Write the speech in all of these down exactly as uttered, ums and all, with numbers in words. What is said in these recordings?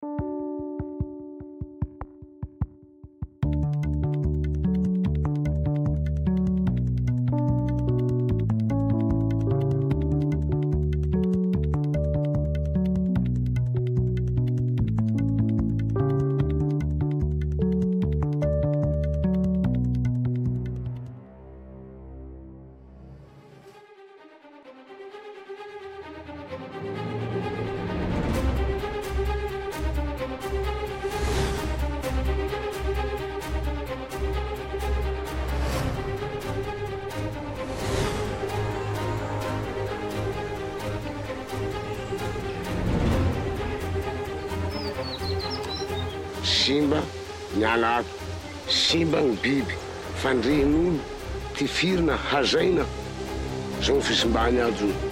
Simba miala ato, simba ny biby fandrehin'olo tifirina hazaina zao ny fisimbany azy io.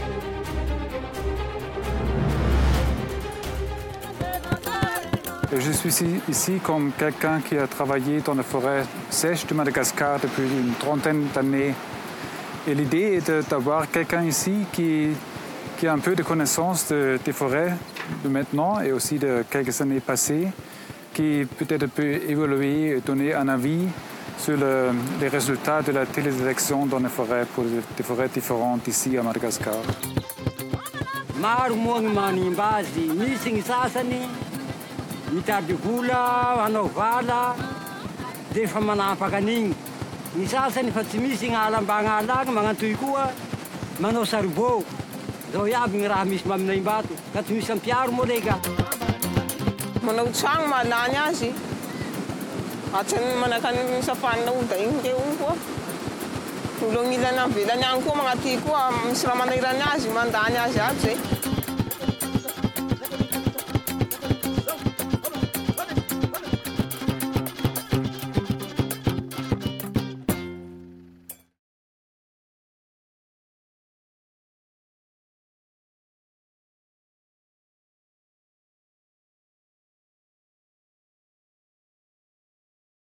Je suis ici, ici comme quelqu'un qui a travaillé dans la forêt sèche de Madagascar depuis une trentaine d'années. Et l'idée est d'avoir quelqu'un ici qui, qui a un peu de connaissance de, des forêts de maintenant et aussi de quelques années passées, qui peut-être peut évaluer et donner un avis sur le, les résultats de la télédétection dans les forêts pour des forêts différentes ici à Madagascar. Mitady vola, hanao vala, dia efa manapaka an'igny. Ny sasany fa tsy misy gn'alambagna alagny, magnantoy koa, manao saribô. Zao iaby gny raha misy maminay mbato, ka tsy misy ampiaro moa leka. Manao tragno malany azy. Atsany manaka ny safanina oda igny ke ony koa. Olo agnilany avelany agny koa magnaty koa, misy raha manahirany azy, mandany azy aby zay.